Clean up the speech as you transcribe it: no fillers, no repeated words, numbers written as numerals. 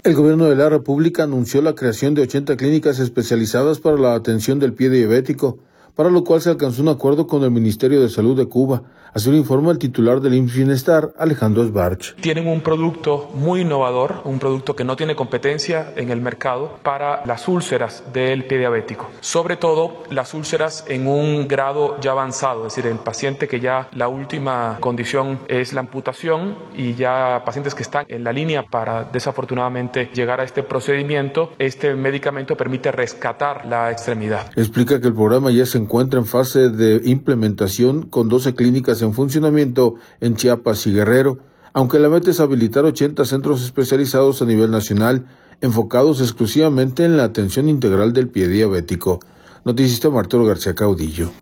El Gobierno de la República anunció la creación de 80 clínicas especializadas para la atención del pie diabético, para lo cual se alcanzó un acuerdo con el Ministerio de Salud de Cuba. Así lo informa el titular del IMSS Bienestar, Alejandro Sbarch. Tienen un producto muy innovador, un producto que no tiene competencia en el mercado para las úlceras del pie diabético. Sobre todo las úlceras en un grado ya avanzado, es decir, el paciente que ya la última condición es la amputación y ya pacientes que están en la línea para desafortunadamente llegar a este procedimiento, este medicamento permite rescatar la extremidad. Explica que el programa ya se encuentra en fase de implementación con 12 clínicas en funcionamiento en Chiapas y Guerrero, aunque la meta es habilitar 80 centros especializados a nivel nacional, enfocados exclusivamente en la atención integral del pie diabético. Noticias Arturo García Caudillo.